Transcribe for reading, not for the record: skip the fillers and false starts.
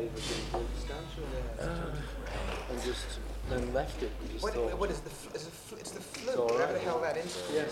And just then left it. And just thought, What is the flu? It's all right. Whatever the hell that is. Yes.